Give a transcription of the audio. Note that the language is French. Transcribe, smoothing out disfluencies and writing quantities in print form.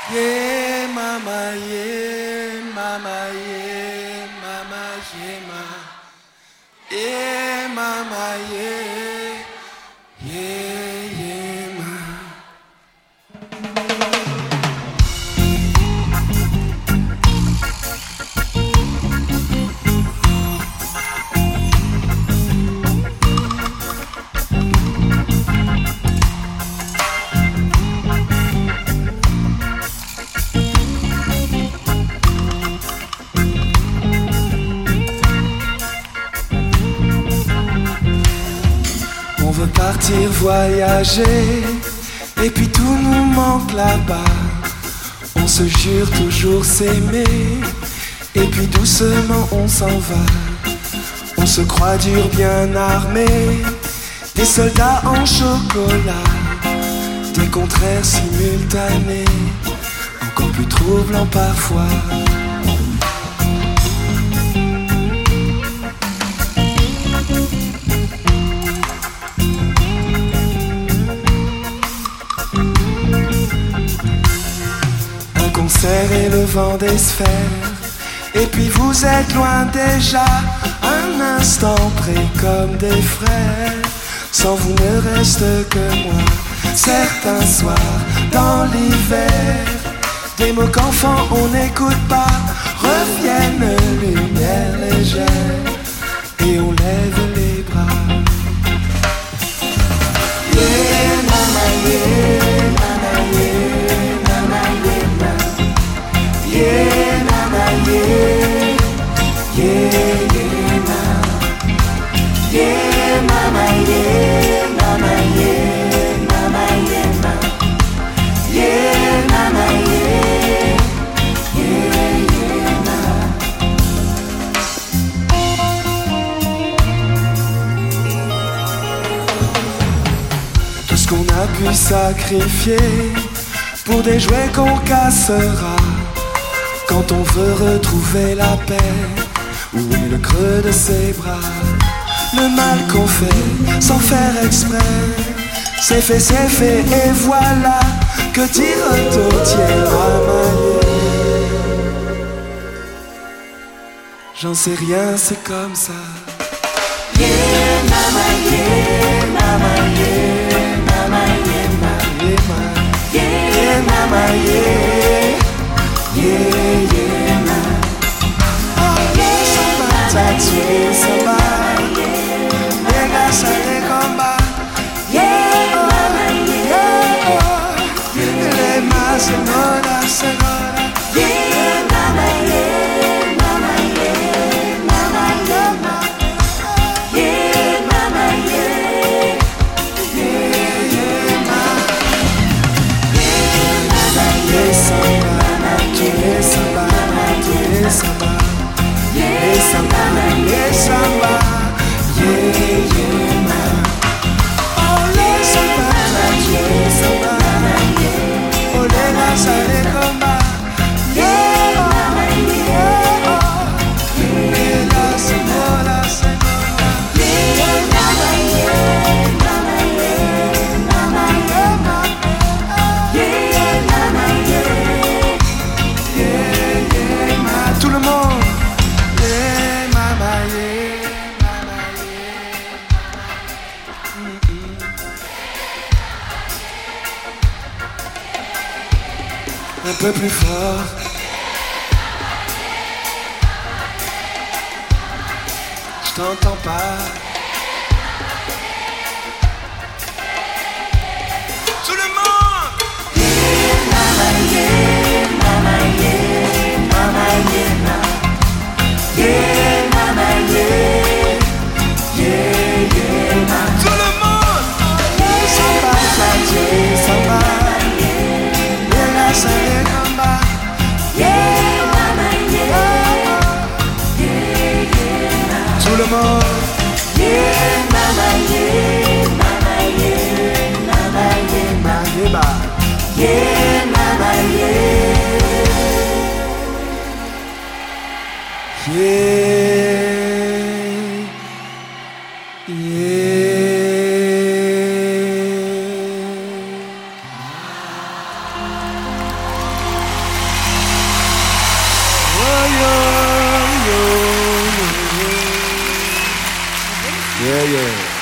Yeah, mama, yeah, mama, yeah, mama, jema. Yeah, mama, yeah, yeah, yeah, ma. On veut partir voyager, et puis tout nous manque là-bas. On se jure toujours s'aimer, et puis doucement on s'en va. On se croit dur bien armé, des soldats en chocolat, des contraires simultanés, encore plus troublants parfois. Concert et le vent des sphères, et puis vous êtes loin déjà, un instant près comme des frères. Sans vous ne reste que moi. Certains soirs dans l'hiver, des mots qu'enfant on n'écoute pas reviennent, lumière légère, et on lève les bras. Yeah, mama, yeah, mama, yeah, mama, yeah. Yeah, mama, yeah, yeah, yeah, ma. Yeah, mama, yeah, mama, yeah, mama, yeah, ma. Yeah, mama, yeah, yeah, yeah, ma. Tout ce qu'on a pu sacrifier pour des jouets qu'on cassera. Quand on veut retrouver la paix, où est le creux de ses bras? Le mal qu'on fait sans faire exprès, c'est fait, et voilà que tire au tiers ramaillé. J'en sais rien, c'est comme ça. Yeah, mama, yeah, mama, yeah, mama, yeah, ma. Yeah, mama, yeah. Yeah, yeah, ma. Oh, yeah, samba, tatué, samba. Venga, sale comba. Yeah, mama, yeah, oh. Le más segura, segura. Yeah, mama, yeah, mama, yeah, mama, yeah, ma. Yeah, mama, yeah. Yeah, yeah, ma. Yeah, mama, yeah, samba. Yeah, samba, yeah, samba, yeah, samba, yeah, samba, yeah, yeah, ma. Oh, yeah, samba, yeah, samba, oh, le vas a le comba, yeah, oh, yeah, oh, yeah, la señora, yeah, mama, yeah, mama, yeah, mama, yeah, ma. Yeah, mama, yeah. Yeah, yeah, ma. Tout le monde. Yeah, mama, yeah, mama, yeah. Un peu plus fort. Je t'entends pas. Tout le monde. Yeah, mama, yeah, mama, yeah, mama, yeah, ma. Yeah, mama, yeah, yeah, yeah, ma. Tout le monde. Yeah, samba, yeah, samba. Yeah, la sale comba. Yeah, mama, yeah, yeah, yeah, ma. Tout le monde. Yeah, mama, yeah, mama, yeah, mama, yeah, ma. Yeah, ma. Yeah, mama, yeah. Yeah, yeah. Yeah, yeah.